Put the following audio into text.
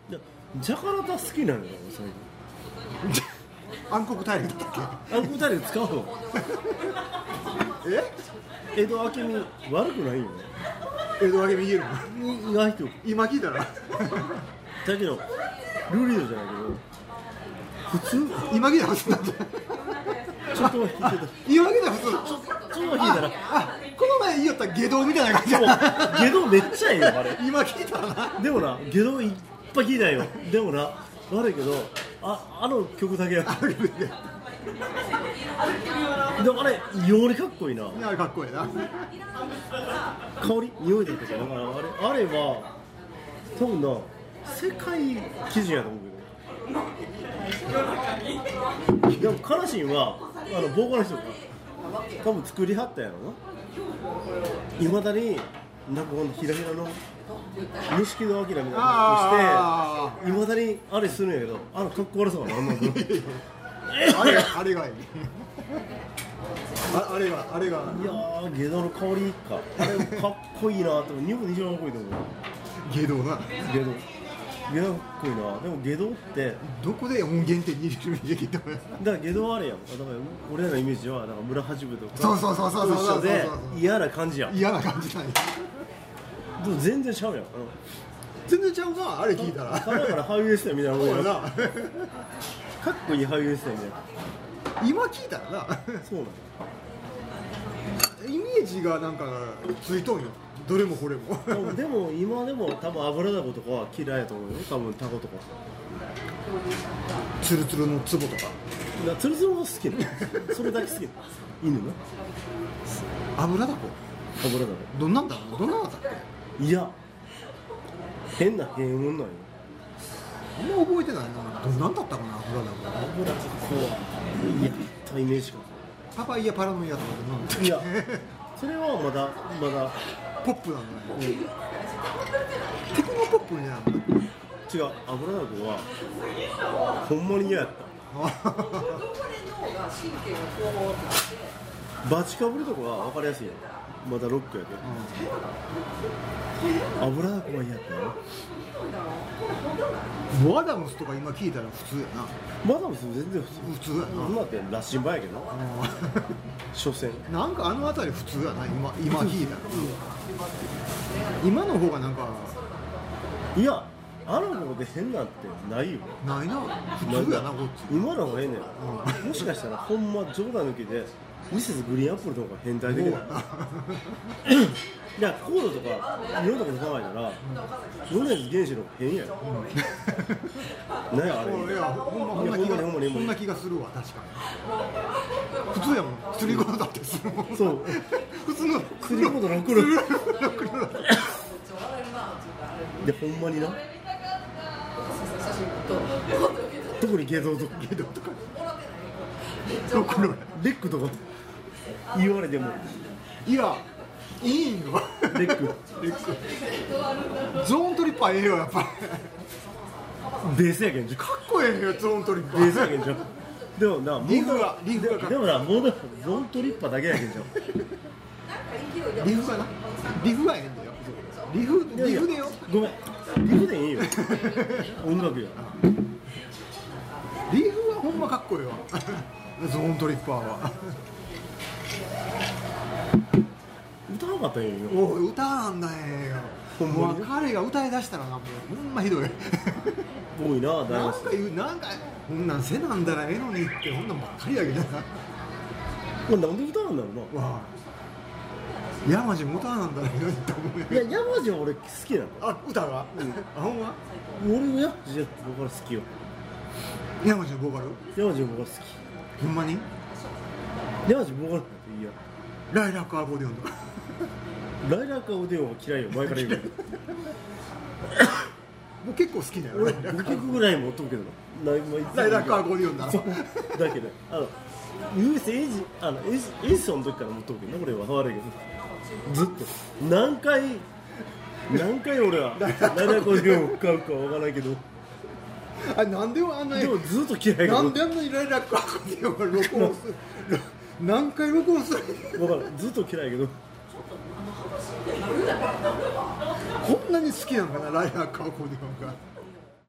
ジャカルタ好きなんだよ最近。 暗黒大陸だっ暗黒大陸使うの？ け？ 江戸明美悪くないよね。 江戸明美言える意外と今聞いたらだけどルリードじゃないけど普通今聞いたら普通なんだ。 ちょっと聞いてた。 今聞いたら普通。 ちょっと聞いたらこの前言いよった下道みたいな感じ。 ゲドめっちゃいいよあれ。 今聞いたらな。 でもなゲドいっぱい聞いたよ。でもな悪いけどあの曲だけや。でもあれよりかっこいいな。 いやかっこいいな。 香り匂いだとかだからあれは多分な世界基準やと思うけど。でもカラシンはボーカルの人が多分作りはったやろな。いまだになんかこのひらひらの錦戸明みたいなのしていまだにあれするんやけどかっこ悪さがなんなんだろう。 あれがいい。あれがいやーゲドの香りかあれかっこいいなと思う。日本で一番かっこいいと思う。 下道な。 ゲドかっこいいな。でもゲドってどこで音源って入れるべきだからゲドはあれやん。だから俺らのイメージはなんか村八分とかそう一緒で嫌な感じやん。 嫌な感じなんや。 でも全然ちゃうやん。 全然ちゃうなあれ聞いたら。 だからハイウエスタイみたいなもんやな。 な。 かっこいいハイウエスタイみたいな。 今聞いたらな。 そうなの。 イメージがなんかついとんよ。どれもこれも。 でも今でも多分油だことかは嫌いやと思うよ。多分タコとかツルツルのツボとか。 ツルツルも好きなの。それだけ好きなの。犬の油だこ。 油だこどんなんだったっけ。 いや変な変音なんよ。 あんま覚えてないな。どんなんだったかな油だこ。 油だこはいやったイメージか。 パパイヤパラノイヤとかでいやそれはまだポップなんだね。テクノポップじゃん。 違う。油だこはほんまに嫌やった。バチかぶりとかは分かりやすいよ。まだロックやけど、油だこは嫌やったよ。 ワダムスとか今聞いたら普通やな。 まだも全然普通。 普通やな。 今ってラッシンバやけど所詮なんかあの辺り普通やな。今聞いたら、今の方がなんかいやあの子で変なんてないよ。 ないな。普通やなこっち。 今の方がええねん。もしかしたらほんま冗談抜きでミセスグリーンアップルとか変態的な。いやコードとかいろんなこと考えたら米津玄師の方が変やよ。何やあれ。 いやほんな気がするわ。確かに普通やもん。釣り事だってするもん。 そう普通の釣りこと楽るでほんまにな。特にゲドとかレックとか言われてもいやいいんよ。 レックゾーントリッパーええよやっぱベースやけんじゃん。 かっこええよゾーントリッパベースー。 やけんじゃん。でもなリフがでもなもうゾーントリッパーだけやけんじゃん。 リフがな。リフがええんだよ。リフでよ。 ごめんリフでいいよ。音楽や。 リフはほんまかっこいいわ。ゾーントリッパーは。 歌わなかったらいいよ。 おい歌なんだよ。 ほんまにもう彼が歌い出したらなもうほんまひどい。 多いな大なん学か言うなんかこんなん背なんだらええのにってほんなんばっかりやけどな。 なんで歌わんだろうな。 わあ山路も歌なんだらええのにって思うやいや山路は俺好きなの。 あ歌が、あほんま俺も山路僕は好きよ。 山路のボーカル山路僕は好き。 ほんまに山路僕は好き。いやライラックアコーディオンとかライラーかオデオンは嫌いよ。前から言うけどもう結構好きだよ俺ね。 5曲ぐらい持っとくけどな。 ライラックアコーディオンだそうだけどUS エイソンの時から持っとくけどな。俺は悪いけどずっと何回俺はライラーかオデオンを買うかわからないけどあれなんであんなにでもずっと嫌いやけどなんであんなにライラックアコーディオンが録音する何回録音する分からんずっと嫌いやけどこんなに好きなのかなライラックアコーディオンが。